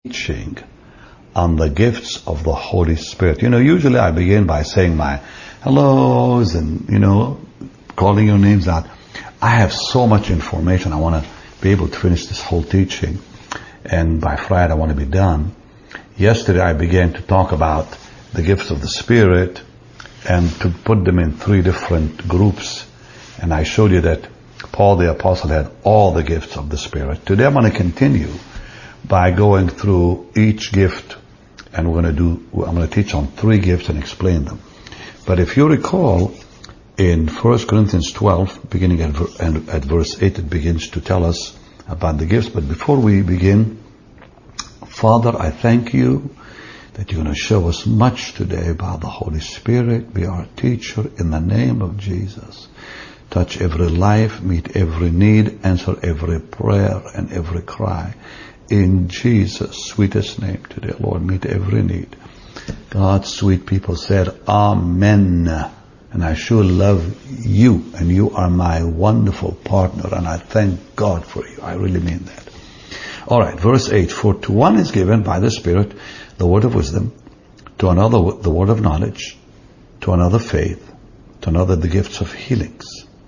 teaching on the gifts of the Holy Spirit. Usually I begin by saying my hellos and, calling your names out. I have so much information. I want to be able to finish this whole teaching. And by Friday I want to be done. Yesterday I began to talk about the gifts of the Spirit and to put them in 3 different groups. And I showed you that Paul the Apostle had all the gifts of the Spirit. Today I'm going to continue by going through each gift, and I'm going to teach on 3 gifts and explain them. But if you recall, in 1 Corinthians 12, beginning at verse 8, it begins to tell us about the gifts. But before we begin, Father, I thank you that you're going to show us much today about the Holy Spirit. Be our teacher in the name of Jesus. Touch every life, meet every need, answer every prayer and every cry. In Jesus' sweetest name today, Lord, meet every need. God's sweet people said, Amen. And I sure love you, and you are my wonderful partner, and I thank God for you. I really mean that. All right, verse 8. For to one is given by the Spirit the word of wisdom, to another the word of knowledge, to another faith, to another the gifts of healing,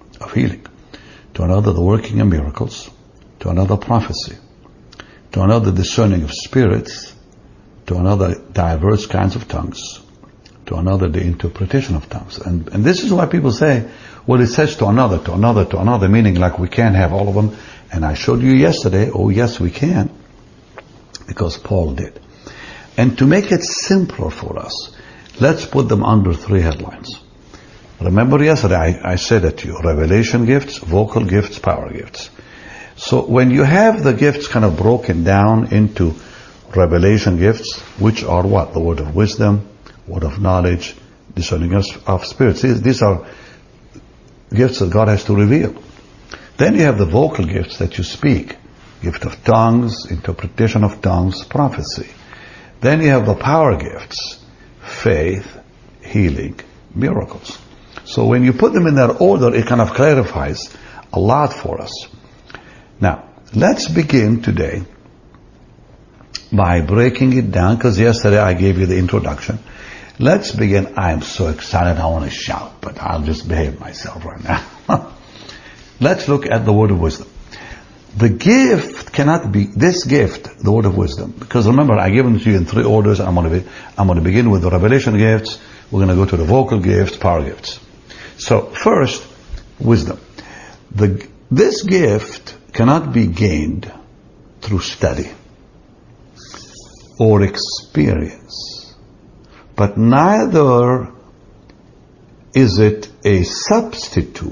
to another the working of miracles, to another prophecy, to another discerning of spirits, to another diverse kinds of tongues, to another the interpretation of tongues. And this is why people say, well, it says to another, meaning like we can't have all of them. And I showed you yesterday, oh yes we can, because Paul did. And to make it simpler for us, let's put them under 3 headlines. Remember yesterday I said that to you, revelation gifts, vocal gifts, power gifts. So when you have the gifts kind of broken down into revelation gifts, which are what? The word of wisdom, word of knowledge, discerning of spirits. These are gifts that God has to reveal. Then you have the vocal gifts that you speak. Gift of tongues, interpretation of tongues, prophecy. Then you have the power gifts, faith, healing, miracles. So when you put them in that order, it kind of clarifies a lot for us. Now, let's begin today by breaking it down, because yesterday I gave you the introduction. Let's begin. I'm so excited I want to shout, but I'll just behave myself right now. Let's look at the word of wisdom. The gift cannot be, this gift, the word of wisdom, because remember I gave them to you in 3 orders. I'm going to begin with the revelation gifts. We're going to go to the vocal gifts, power gifts. So first, wisdom. This gift cannot be gained through study or experience, but neither is it a substitute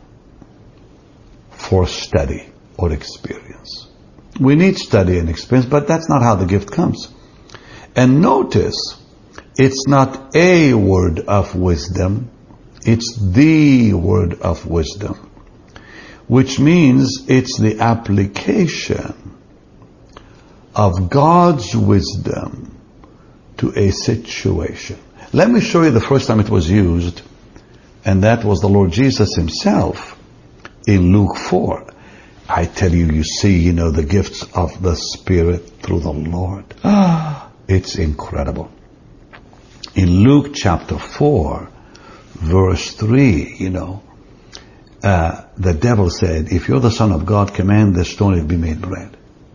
for study or experience. We need study and experience, but that's not how the gift comes. And notice, it's not a word of wisdom, it's the word of wisdom, which means it's the application of God's wisdom to a situation. Let me show you the first time it was used, and that was the Lord Jesus himself in Luke 4. I tell you, you see, the gifts of the Spirit through the Lord. It's incredible. In Luke chapter 4, verse 3, the devil said, if you're the Son of God, command this stone to be made bread.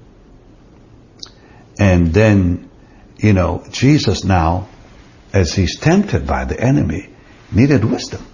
And then, Jesus now, as he's tempted by the enemy, needed wisdom.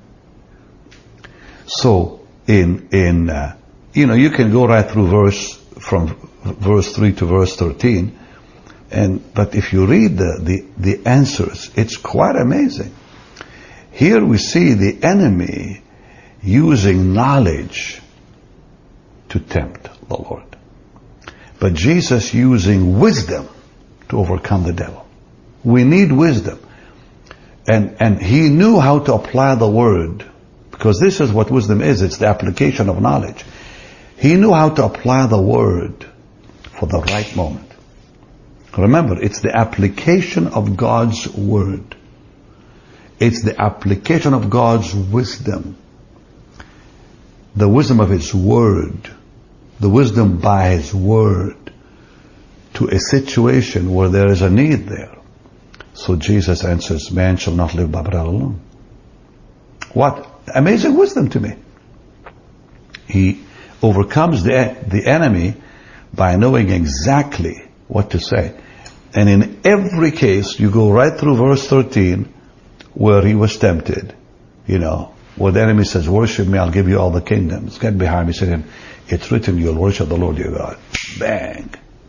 So, you can go right through from verse 3 to verse 13, but if you read the answers, it's quite amazing. Here we see the enemy using knowledge to tempt the Lord, but Jesus using wisdom to overcome the devil. We need wisdom, and he knew how to apply the word, because this is what wisdom is. It's the application of knowledge. He knew how to apply the word for the right moment. Remember, it's the application of God's word. It's the application of God's wisdom. The wisdom of his word. The wisdom by his word. To to a situation where there is a need there. So Jesus answers, man shall not live by bread alone. What amazing wisdom to me. He overcomes the enemy by knowing exactly what to say. And in every case, you go right through verse 13, where he was tempted, where the enemy says, worship me, I'll give you all the kingdoms. Get behind me, Satan. It's written, you'll worship the Lord your God. Bang.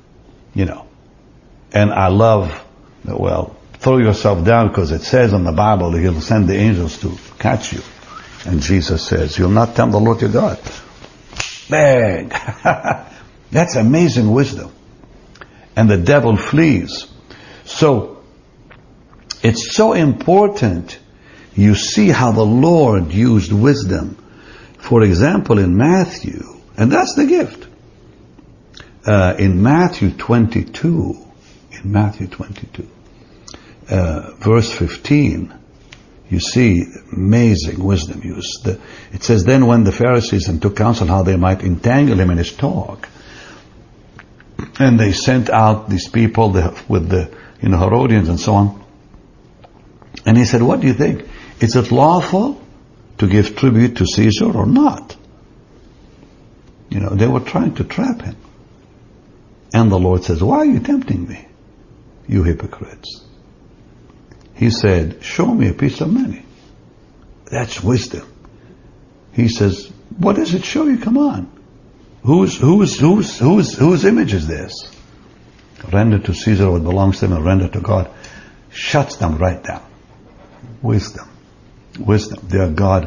And I love, throw yourself down, because it says in the Bible that he'll send the angels to catch you. And Jesus says, you'll not tempt the Lord your God. Bang. That's amazing wisdom. And the devil flees. So, it's so important you see how the Lord used wisdom. For example, in Matthew, and that's the gift. In Matthew 22, verse 15, you see amazing wisdom used. It says, then when the Pharisees took counsel how they might entangle him in his talk, and they sent out these people with the Herodians and so on. And he said, what do you think? Is it lawful to give tribute to Caesar or not? They were trying to trap him. And the Lord says, why are you tempting me, you hypocrites? He said, show me a piece of money. That's wisdom. He says, what does it show you? Come on. Whose image is this? Render to Caesar what belongs to him and render to God. Shuts them right down. Wisdom. Dear God,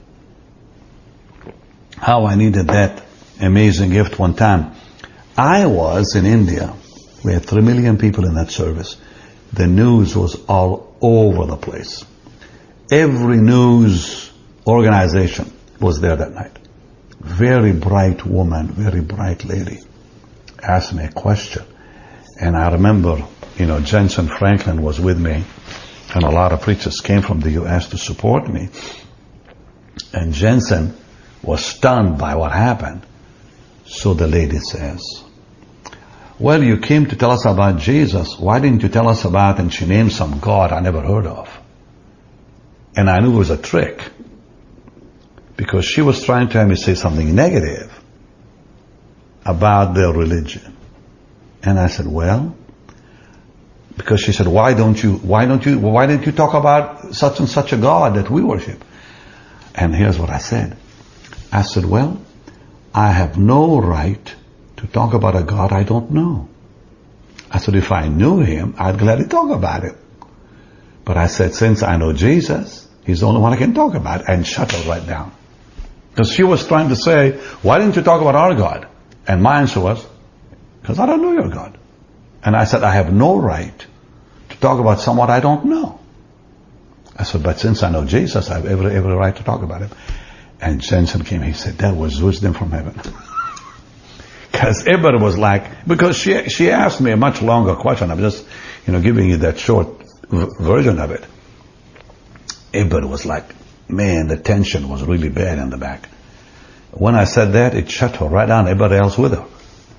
how I needed that amazing gift one time. I was in India. We had 3 million people in that service. The news was all over the place. Every news organization was there that night. Very bright woman, very bright lady, asked me a question. And I remember, Jensen Franklin was with me, and a lot of preachers came from the U.S. to support me. And Jensen was stunned by what happened. So the lady says, well, you came to tell us about Jesus. Why didn't you tell us about, and she named some God I never heard of. And I knew it was a trick, because she was trying to have me say something negative about their religion. And I said, well, because she said, why didn't you talk about such and such a God that we worship? And here's what I said. I said, well, I have no right to talk about a God I don't know. I said, if I knew him, I'd gladly talk about it. But I said, since I know Jesus, he's the only one I can talk about, and shut her right down. Because she was trying to say, why didn't you talk about our God? And my answer was, because I don't know your God. And I said, I have no right to talk about someone I don't know. I said, but since I know Jesus, I have every right to talk about him. And Jensen came, he said, that was wisdom from heaven. Because everybody was like, because she asked me a much longer question. I'm just, giving you that short version of it. Everybody was like, man, the tension was really bad in the back. When I said that, it shut her right down, everybody else with her.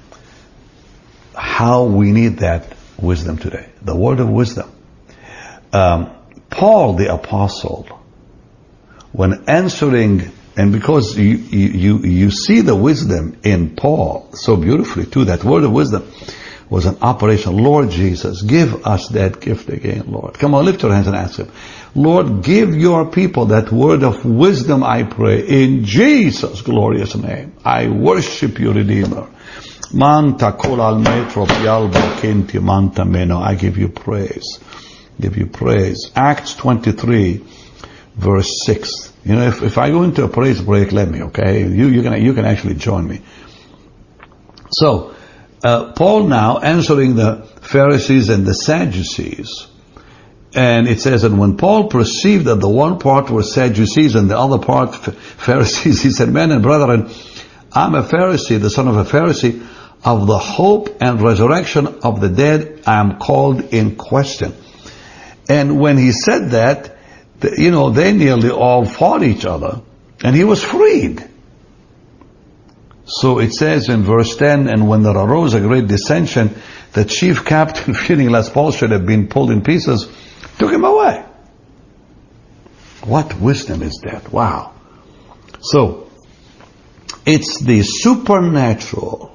How we need that wisdom today. The word of wisdom. Paul the apostle, when answering, and because you see the wisdom in Paul so beautifully too, that word of wisdom was an operation. Lord Jesus, give us that gift again, Lord. Come on, lift your hands and ask him. Lord, give your people that word of wisdom, I pray, in Jesus' glorious name. I worship you, Redeemer. Manta kolal metro pialba kenti manta meno. I give you praise. Give you praise. Acts 23, verse 6. If I go into a praise break, let me, okay? You can actually join me. So, Paul now answering the Pharisees and the Sadducees. And it says, and when Paul perceived that the one part were Sadducees and the other part Pharisees, he said, men and brethren, I'm a Pharisee, the son of a Pharisee. Of the hope and resurrection of the dead, I am called in question. And when he said that, they nearly all fought each other, and he was freed. So it says in verse 10, and when there arose a great dissension, the chief captain, feeling less Paul should have been pulled in pieces, took him away. What wisdom is that? Wow. So, it's the supernatural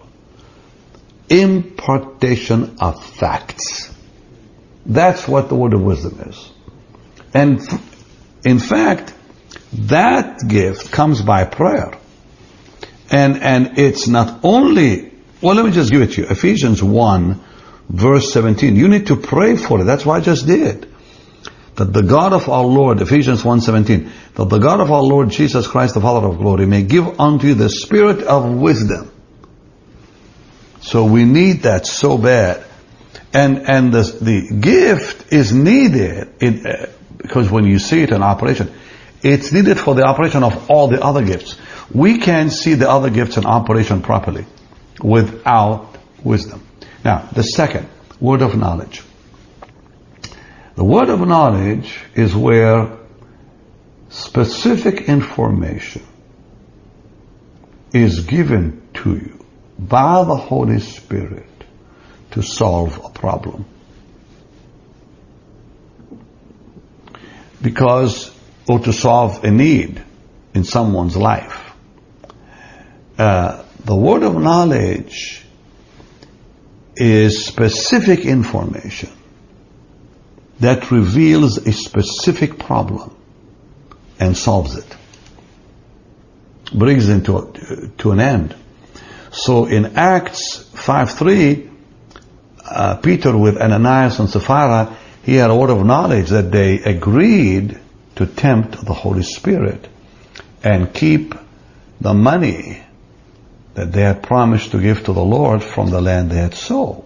impartation of facts. That's what the word of wisdom is. And in fact, that gift comes by prayer. And it's not only, well, let me just give it to you. Ephesians 1, verse 17. You need to pray for it. That's what I just did. That the God of our Lord, Ephesians 1:17, that the God of our Lord Jesus Christ, the Father of glory, may give unto you the spirit of wisdom. So we need that so bad. And the gift is needed because when you see it in operation, it's needed for the operation of all the other gifts. We can't see the other gifts in operation properly without wisdom. Now, the second, word of knowledge. The word of knowledge is where specific information is given to you by the Holy Spirit to solve a problem. Or to solve a need in someone's life. The word of knowledge is specific information that reveals a specific problem and solves it. Brings it to an end. So in Acts 5:3, Peter with Ananias and Sapphira, he had a word of knowledge that they agreed to tempt the Holy Spirit and keep the money that they had promised to give to the Lord from the land they had sold.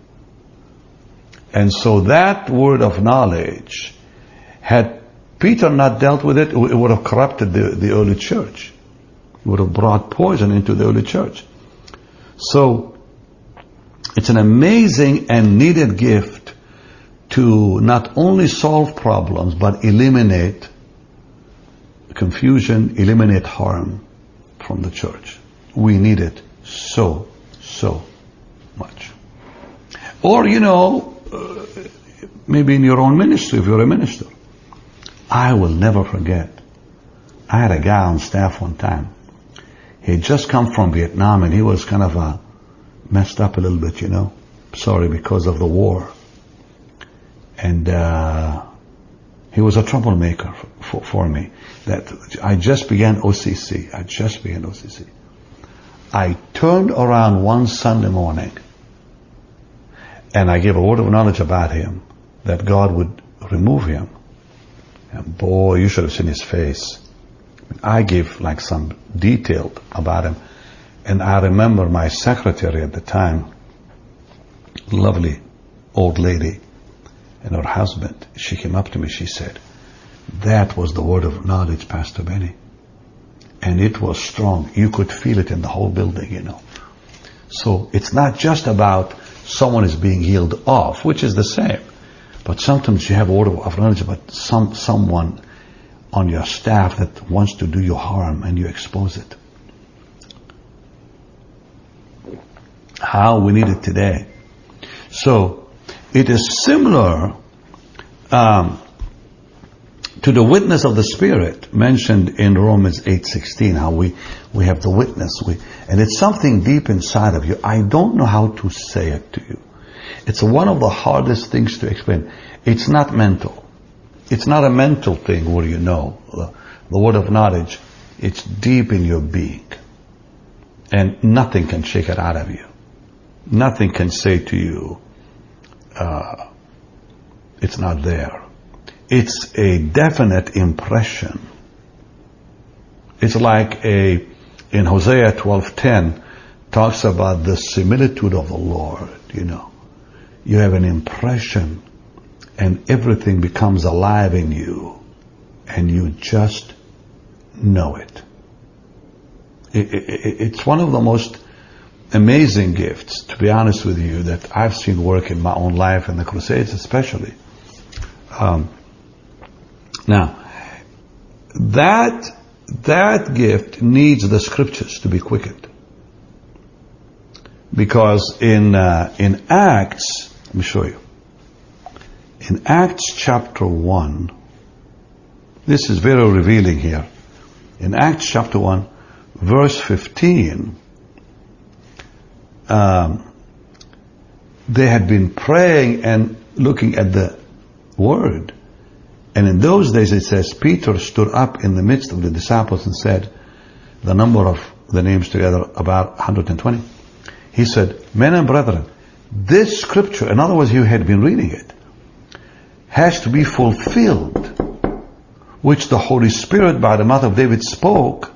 And so that word of knowledge, had Peter not dealt with it, it would have corrupted the early church. It would have brought poison into the early church. So, it's an amazing and needed gift to not only solve problems, but eliminate confusion, eliminate harm from the church. We need it so much. Or, maybe in your own ministry, if you're a minister. I will never forget. I had a guy on staff one time. He had just come from Vietnam and he was kind of messed up a little bit, Sorry, because of the war. And he was a troublemaker for me. That I just began OCC. I turned around one Sunday morning and I gave a word of knowledge about him, that God would remove him. And boy, you should have seen his face. I gave some detailed about him. And I remember my secretary at the time, lovely old lady, and her husband, she came up to me, she said, that was the word of knowledge, Pastor Benny. And it was strong. You could feel it in the whole building, So it's not just about someone is being healed of, which is the same. But sometimes you have a word of knowledge about someone on your staff that wants to do you harm and you expose it. How we need it today. So, it is similar to the witness of the Spirit mentioned in Romans 8:16, how we have the witness. And it's something deep inside of you. I don't know how to say it to you. It's one of the hardest things to explain. It's not mental. It's not a mental thing where the word of knowledge. It's deep in your being. And nothing can shake it out of you. Nothing can say to you, it's not there. It's a definite impression. It's like in Hosea 12:10 talks about the similitude of the Lord, You have an impression and everything becomes alive in you and you just know it. It's one of the most amazing gifts, to be honest with you, that I've seen work in my own life and the Crusades especially. Now, that gift needs the scriptures to be quickened. Because in Acts, let me show you. In Acts chapter 1, this is very revealing here. In Acts chapter 1, verse 15, they had been praying and looking at the Word. And in those days it says, Peter stood up in the midst of the disciples and said, the number of the names together, about 120. He said, men and brethren, this scripture, in other words, you had been reading it, has to be fulfilled, which the Holy Spirit by the mouth of David spoke,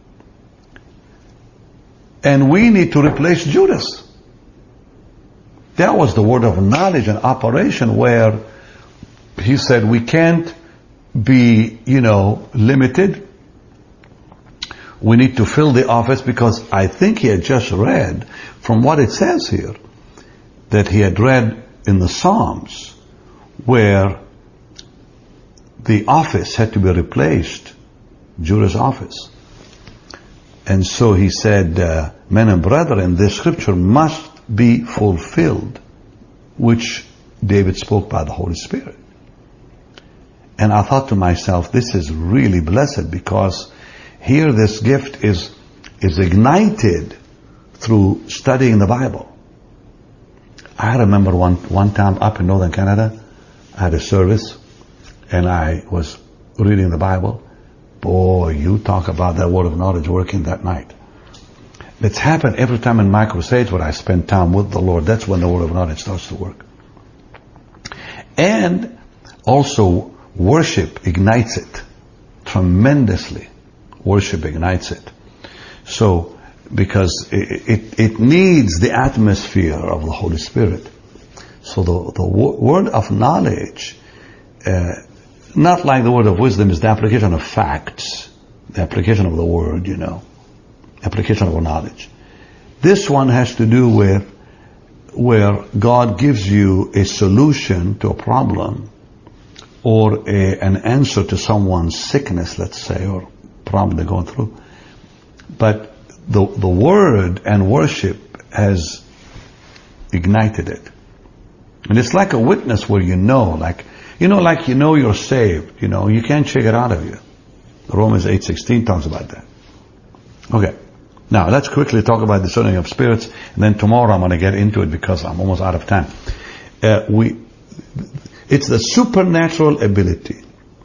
and we need to replace Judas. That was the word of knowledge and operation, where he said we can't be, limited. We need to fill the office, because I think he had just read, from what it says here, that he had read in the Psalms, where the office had to be replaced, Judas' office. And so he said, men and brethren, this scripture must be fulfilled, which David spoke by the Holy Spirit. And I thought to myself, this is really blessed, because here this gift is ignited through studying the Bible. I remember one time up in northern Canada, I had a service, and I was reading the Bible. Boy, you talk about that word of knowledge working that night. It's happened every time in my crusades where I spend time with the Lord. That's when the word of knowledge starts to work. And also, worship ignites it tremendously. Worship ignites it. So, because it needs the atmosphere of the Holy Spirit. So the word of knowledge, not like the word of wisdom, is the application of facts, the application of the word, application of knowledge. This one has to do with where God gives you a solution to a problem, or an answer to someone's sickness, let's say, or problem they're going through. But the word and worship has ignited it. And it's like a witness where you're saved. You can't shake it out of you. Romans 8:16 talks about that. Okay. Now, let's quickly talk about discerning of spirits, and then tomorrow I'm going to get into it because I'm almost out of time. It's the supernatural ability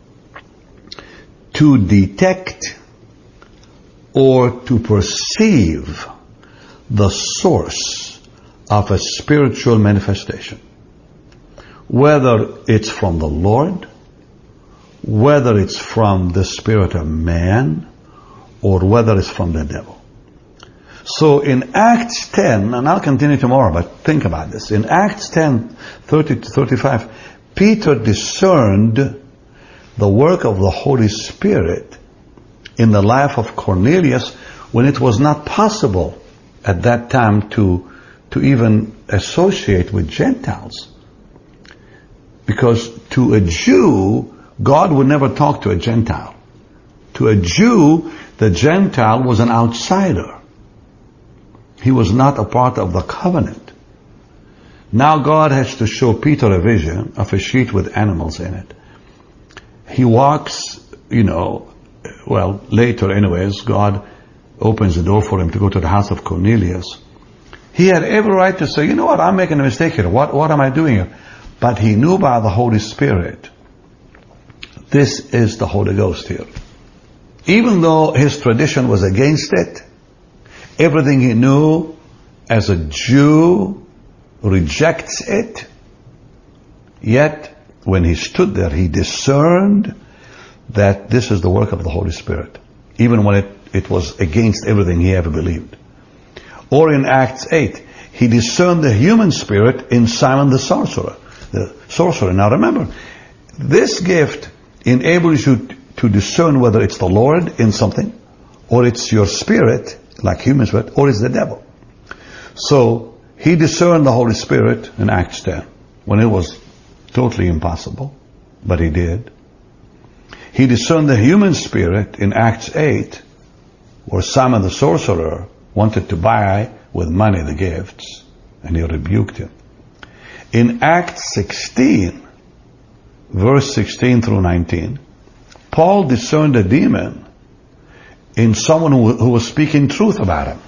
to detect or to perceive the source of a spiritual manifestation. Whether it's from the Lord, whether it's from the spirit of man, or whether it's from the devil. So in Acts 10, and I'll continue tomorrow, but think about this. In Acts 10, 30 to 35, Peter discerned the work of the Holy Spirit in the life of Cornelius when it was not possible at that time to even associate with Gentiles. Because to a Jew, God would never talk to a Gentile. To a Jew, the Gentile was an outsider. He was not a part of the covenant. Now God has to show Peter a vision of a sheet with animals in it. He walks, later anyways, God opens the door for him to go to the house of Cornelius. He had every right to say, I'm making a mistake here. What am I doing here? But he knew by the Holy Spirit, this is the Holy Ghost here. Even though his tradition was against it, everything he knew as a Jew rejects it. Yet, when he stood there, he discerned that this is the work of the Holy Spirit, even when it was against everything he ever believed. Or in Acts 8, he discerned the human spirit in Simon the sorcerer. Now remember, this gift enables you to discern whether it's the Lord in something, or it's your spirit, like human spirit, or it's the devil. So, he discerned the Holy Spirit in Acts 10, when it was totally impossible, but he did. He discerned the human spirit in Acts 8, where Simon the sorcerer wanted to buy with money the gifts, and he rebuked him. In Acts 16, verse 16 through 19, Paul discerned a demon in someone who was speaking truth about him.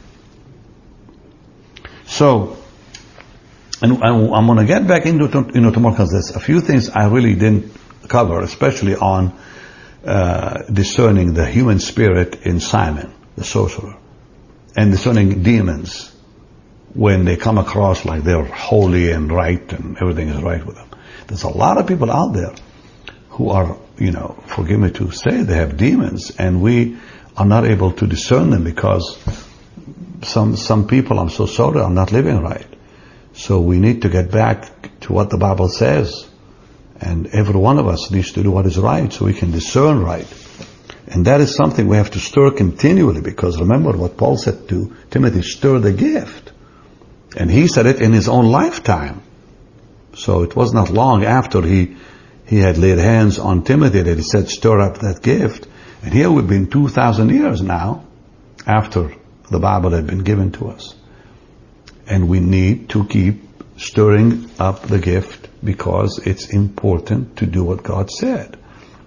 So, and I'm going to get back into tomorrow, because there's a few things I really didn't cover, especially on discerning the human spirit in Simon, the sorcerer, and discerning demons when they come across like they're holy and right and everything is right with them. There's a lot of people out there who are, forgive me to say, they have demons, and we are not able to discern them because some people, I'm so sorry, are not living right. So we need to get back to what the Bible says, and every one of us needs to do what is right so we can discern right. And that is something we have to stir continually, because remember what Paul said to Timothy, stir the gift. And he said it in his own lifetime. So it was not long after he had laid hands on Timothy that he said, stir up that gift. And here we've been 2,000 years now after the Bible had been given to us. And we need to keep stirring up the gift, because it's important to do what God said.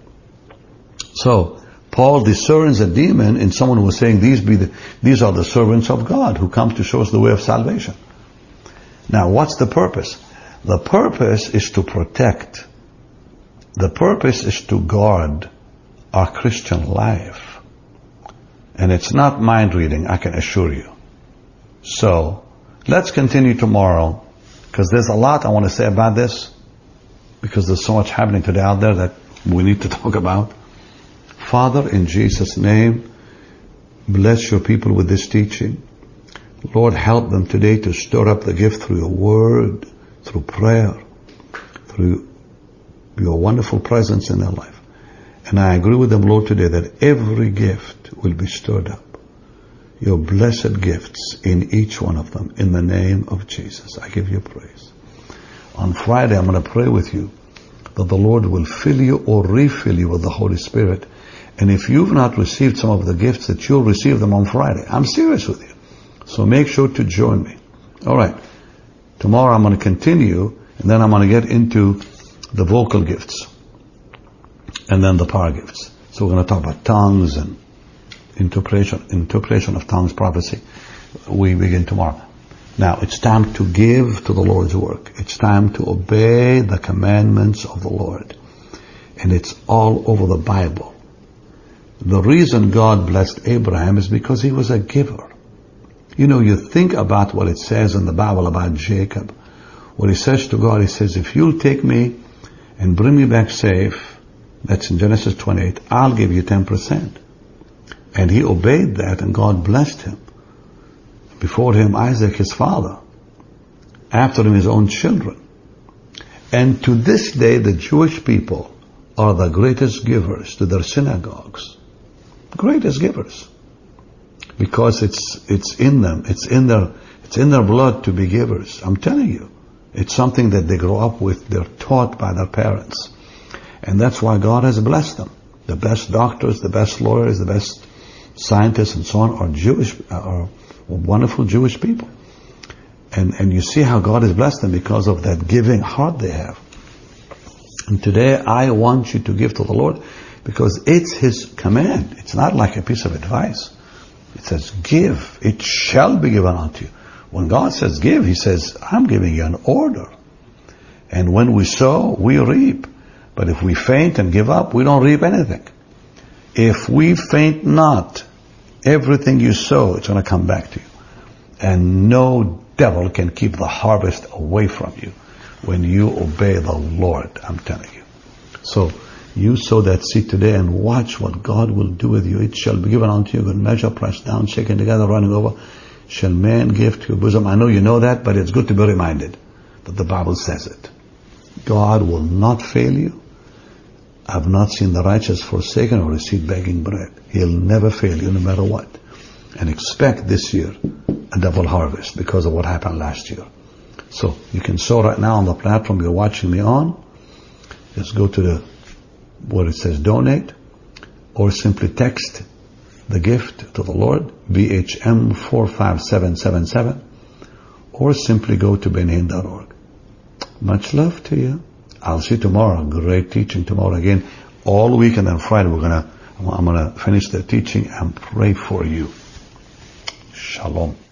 So Paul discerns a demon in someone who was saying, these are the servants of God who come to show us the way of salvation. Now, what's the purpose? The purpose is to protect. The purpose is to guard our Christian life. And it's not mind reading, I can assure you. So, let's continue tomorrow, because there's a lot I want to say about this, because there's so much happening today out there that we need to talk about. Father, in Jesus' name, bless your people with this teaching. Lord, help them today to stir up the gift through your word, through prayer, through your wonderful presence in their life. And I agree with them, Lord, today that every gift will be stirred up. Your blessed gifts in each one of them, in the name of Jesus. I give you praise. On Friday, I'm going to pray with you that the Lord will fill you or refill you with the Holy Spirit. And if you've not received some of the gifts, that you'll receive them on Friday. I'm serious with you. So make sure to join me. All right. Tomorrow I'm going to continue, and then I'm going to get into the vocal gifts, and then the power gifts. So we're going to talk about tongues and interpretation of tongues, prophecy. We begin tomorrow. Now, it's time to give to the Lord's work. It's time to obey the commandments of the Lord. And it's all over the Bible. The reason God blessed Abraham is because he was a giver. You think about what it says in the Bible about Jacob. What he says to God, he says, if you'll take me and bring me back safe, that's in Genesis 28, I'll give you 10%. And he obeyed that, and God blessed him. Before him, Isaac, his father. After him, his own children. And to this day, the Jewish people are the greatest givers to their synagogues. Greatest givers. Because it's in them. It's in their blood to be givers. I'm telling you. It's something that they grow up with. They're taught by their parents. And that's why God has blessed them. The best doctors, the best lawyers, the best scientists and so on are Jewish, are wonderful Jewish people. And you see how God has blessed them because of that giving heart they have. And today I want you to give to the Lord because it's His command. It's not like a piece of advice. It says, give, it shall be given unto you. When God says give, He says, I'm giving you an order. And when we sow, we reap. But if we faint and give up, we don't reap anything. If we faint not, everything you sow, it's going to come back to you. And no devil can keep the harvest away from you when you obey the Lord, I'm telling you. So, you sow that seed today and watch what God will do with you. It shall be given unto you, good measure, pressed down, shaken together, running over, shall man give to your bosom. I know you know that, but it's good to be reminded that the Bible says it. God will not fail you. I've not seen the righteous forsaken or receive begging bread. He'll never fail you no matter what. And expect this year a double harvest because of what happened last year. So you can sow right now on the platform you're watching me on. Just go to where it says donate, or simply text the gift to the Lord, BHM 45777, or simply go to benhin.org. Much love to you. I'll see you tomorrow. Great teaching tomorrow again. All week, and then Friday I'm gonna finish the teaching and pray for you. Shalom.